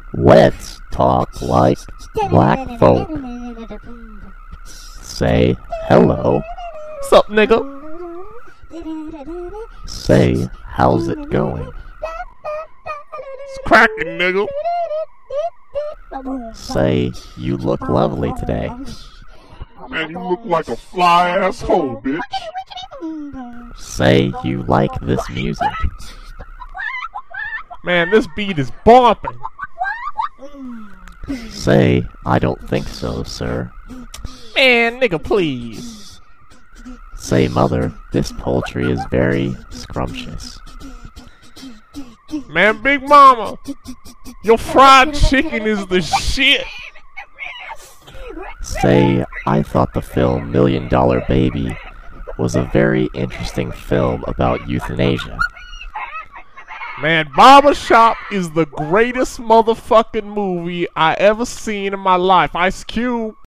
Let's talk like black folk. Say hello. Sup, nigga? Say, how's it going? It's cracking, nigga. Say, you look lovely today. Man, you look like a fly-ass hoe, bitch. Say, you like this music. Man, this beat is bumping. Say, I don't think so, sir. Man, nigga, please. Say, mother, this poultry is very scrumptious. Man, Big Mama, your fried chicken is the shit. Say, I thought the film $1 Million Baby was a very interesting film about euthanasia. Man, Barbershop is the greatest motherfucking movie I ever seen in my life. Ice Cube.